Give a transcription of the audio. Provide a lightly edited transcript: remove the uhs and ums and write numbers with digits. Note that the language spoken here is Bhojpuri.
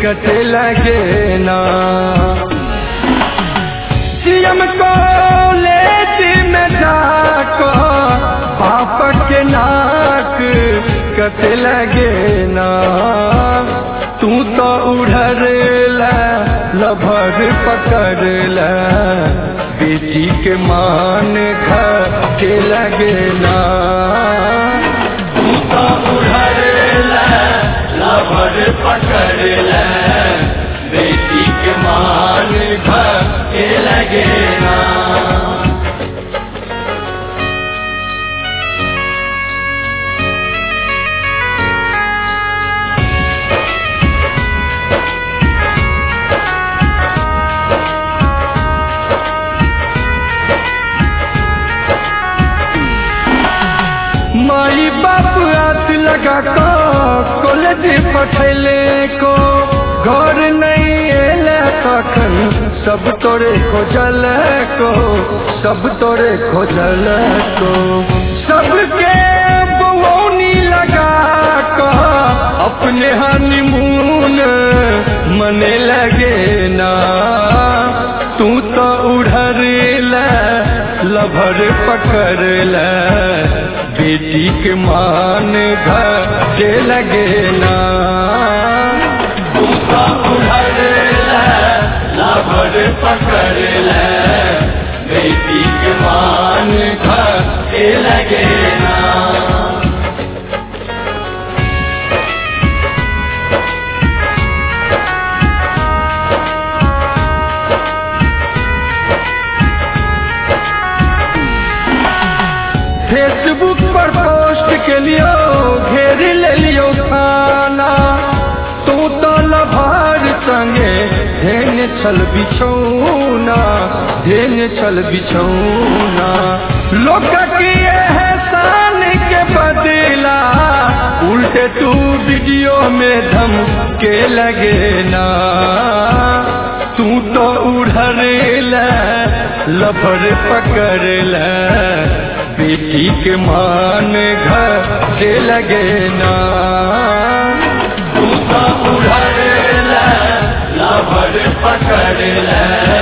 कटे लगे ना। सीएम कॉलेज में जाको पाप के नाक कटे लगे ना। तू तो उड़र लभर पकड़ ला बेटी के मान के लगे ना। तू तो उड़र लभर पकड़ ला बेटी के मान के लगे ना। माई बाप हाथ लगा को कॉलेज पठैले को घर नहीं एले तखन सब तोरे खोजल को, सब तोरे खोजल को। सबके बवौनी लगा को अपने हनीमून मने लगे ना। तू तो उड़र लभर पकड़ ला बेटी के मान के लगे ना। तू तो उड़र लभर पकड़ ला बेटी के मान के लगे ना। फेसबुक पर पोस्ट के लियो घेर ले लियो खाना। तू तो लभार संगे धेन छल बिछौना, धेन छल बिछौना। लोग की एहसान के बदला उल्टे तू वीडियो में धम के लगे ना। तू तो उड़र लभर पकड़ ला बेटी के मान के लगे ना। तू तो उड़र लभर पकड़ ला